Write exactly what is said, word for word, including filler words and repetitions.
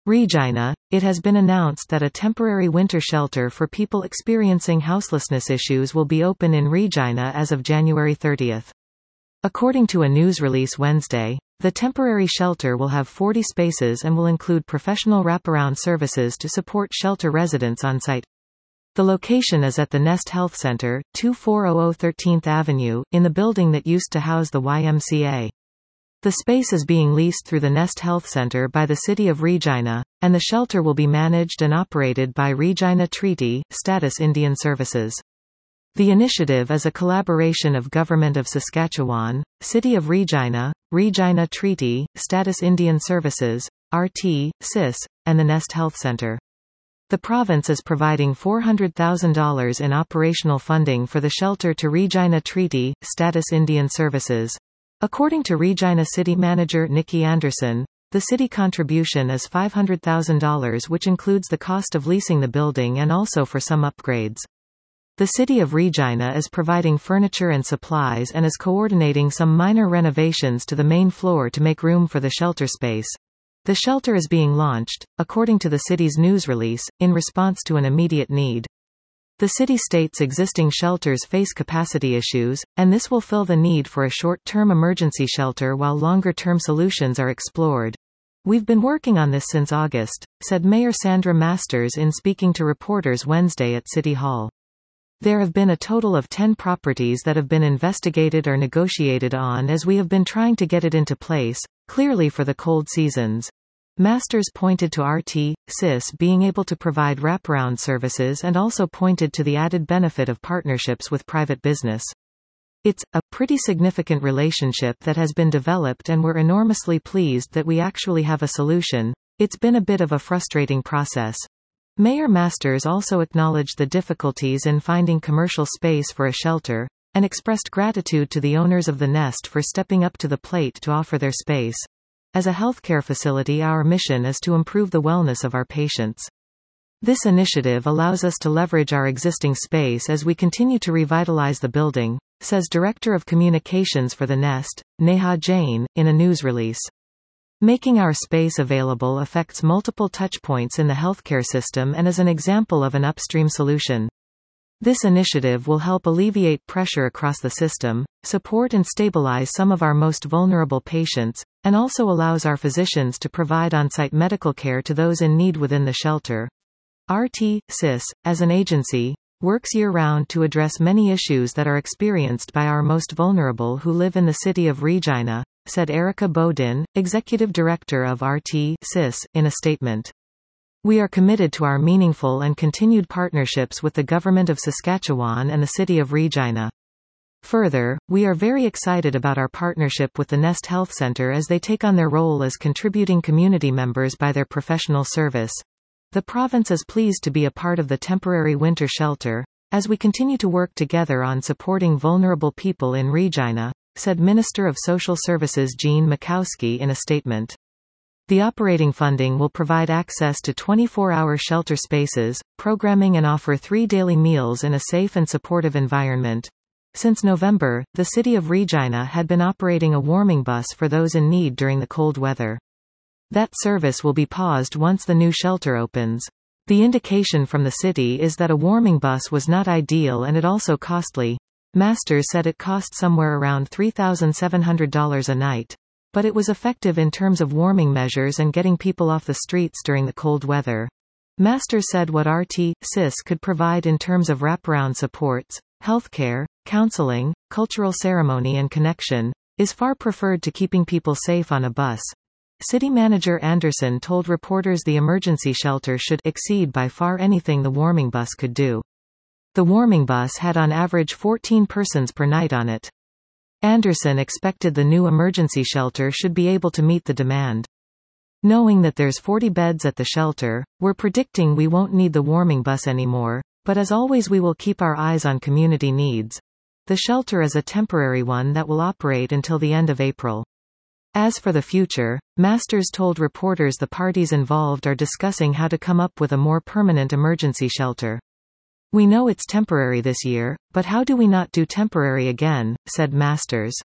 Regina, it has been announced that a temporary winter shelter for people experiencing houselessness issues will be open in Regina as of January thirtieth. According to a news release Wednesday, the temporary shelter will have forty spaces and will include professional wraparound services to support shelter residents on site. The location is at the Nest Health Center, twenty-four hundred thirteenth Avenue, in the building that used to house the Y M C A. The space is being leased through the Nest Health Center by the City of Regina, and the shelter will be managed and operated by Regina Treaty Status Indian Services. The initiative is a collaboration of Government of Saskatchewan, City of Regina, Regina Treaty Status Indian Services, R T, S I S, and the Nest Health Center. The province is providing four hundred thousand dollars in operational funding for the shelter to Regina Treaty Status Indian Services. According to Regina City Manager Nikki Anderson, the city contribution is five hundred thousand dollars, which includes the cost of leasing the building and also for some upgrades. The City of Regina is providing furniture and supplies and is coordinating some minor renovations to the main floor to make room for the shelter space. The shelter is being launched, according to the city's news release, in response to an immediate need. The city states existing shelters face capacity issues, and this will fill the need for a short-term emergency shelter while longer-term solutions are explored. "We've been working on this since August," said Mayor Sandra Masters in speaking to reporters Wednesday at City Hall. There have been a total of ten properties that have been investigated or negotiated on as we have been trying to get it into place, clearly for the cold seasons. Masters pointed to R T, S I S being able to provide wraparound services and also pointed to the added benefit of partnerships with private business. "It's a pretty significant relationship that has been developed and we're enormously pleased that we actually have a solution. It's been a bit of a frustrating process." Mayor Masters also acknowledged the difficulties in finding commercial space for a shelter, and expressed gratitude to the owners of the Nest for stepping up to the plate to offer their space. "As a healthcare facility, our mission is to improve the wellness of our patients. This initiative allows us to leverage our existing space as we continue to revitalize the building," says Director of Communications for the Nest, Neha Jain, in a news release. "Making our space available affects multiple touchpoints in the healthcare system and is an example of an upstream solution. This initiative will help alleviate pressure across the system, support and stabilize some of our most vulnerable patients, and also allows our physicians to provide on-site medical care to those in need within the shelter." R T, S I S, as an agency, works year-round to address many issues that are experienced by our most vulnerable who live in the City of Regina, said Erica Bodin, Executive Director of R T, S I S, in a statement. "We are committed to our meaningful and continued partnerships with the Government of Saskatchewan and the City of Regina. Further, we are very excited about our partnership with the Nest Health Center as they take on their role as contributing community members by their professional service. The province is pleased to be a part of the temporary winter shelter, as we continue to work together on supporting vulnerable people in Regina," said Minister of Social Services Jean Makowski in a statement. The operating funding will provide access to twenty-four hour shelter spaces, programming and offer three daily meals in a safe and supportive environment. Since November, the City of Regina had been operating a warming bus for those in need during the cold weather. That service will be paused once the new shelter opens. The indication from the city is that a warming bus was not ideal and it also costly. Masters said it cost somewhere around three thousand seven hundred dollars a night. But it was effective in terms of warming measures and getting people off the streets during the cold weather. Masters said what R T, S I S could provide in terms of wraparound supports, healthcare, counseling, cultural ceremony and connection, is far preferred to keeping people safe on a bus. City Manager Anderson told reporters the emergency shelter should exceed by far anything the warming bus could do. The warming bus had on average fourteen persons per night on it. Anderson expected the new emergency shelter should be able to meet the demand. "Knowing that there's forty beds at the shelter, we're predicting we won't need the warming bus anymore, but as always we will keep our eyes on community needs. The shelter is a temporary one that will operate until the end of April." As for the future, Masters told reporters the parties involved are discussing how to come up with a more permanent emergency shelter. "We know it's temporary this year, but how do we not do temporary again," said Masters.